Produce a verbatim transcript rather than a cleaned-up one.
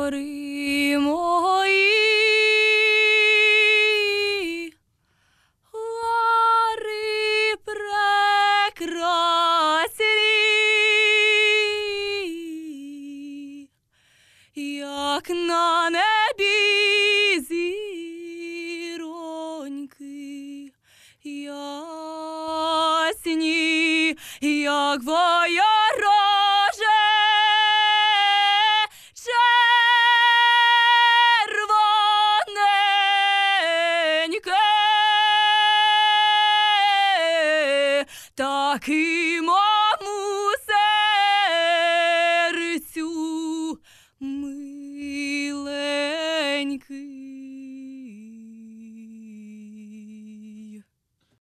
Гори мої, гори прекрасні, як на небі зіроньки ясні, як воя червоненьке, так і моє